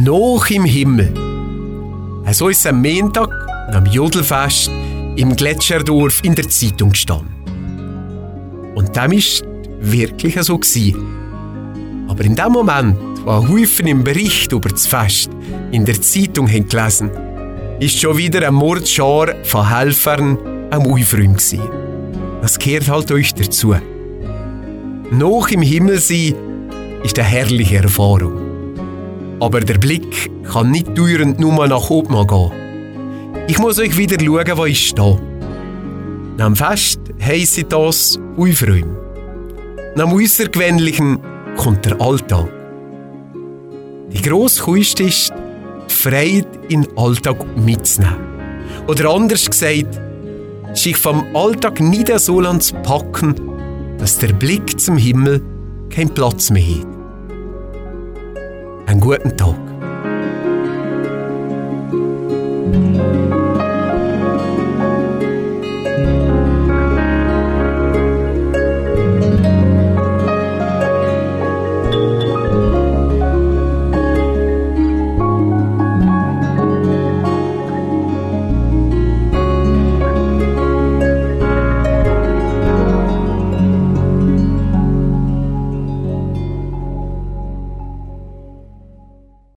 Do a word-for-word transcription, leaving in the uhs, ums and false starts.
Noch im Himmel. So ist es am Montag, am Jodelfest, im Gletscherdorf in der Zeitung gestanden. Und dem war wirklich so gewesen. Aber in dem Moment, wo ein Haufen im Bericht über das Fest in der Zeitung haben gelesen, ist schon wieder eine Mordschar von Helfern am Aufräumen gewesen. Das gehört halt euch dazu. Noch im Himmel sein ist eine herrliche Erfahrung. Aber der Blick kann nicht dauernd nur nach oben gehen. Ich muss euch wieder schauen, wo ich stehe. Nach dem Fest heisst das Aufräumen. Nach dem Außergewöhnlichen kommt der Alltag. Die grosse Kunst ist, die Freude in den Alltag mitzunehmen. Oder anders gesagt, sich vom Alltag nicht so zu packen, dass der Blick zum Himmel keinen Platz mehr hat. Einen guten Tag.